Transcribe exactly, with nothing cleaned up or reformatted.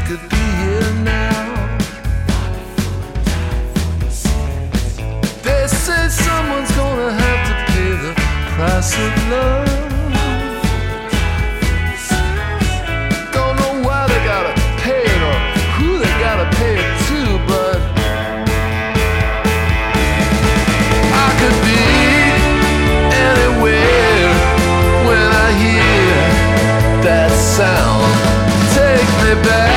could be here now. They say someone's gonna have to pay the price of love. Don't know why they gotta pay it or who they gotta pay it to, but I could be anywhere when I hear that sound. Take me back.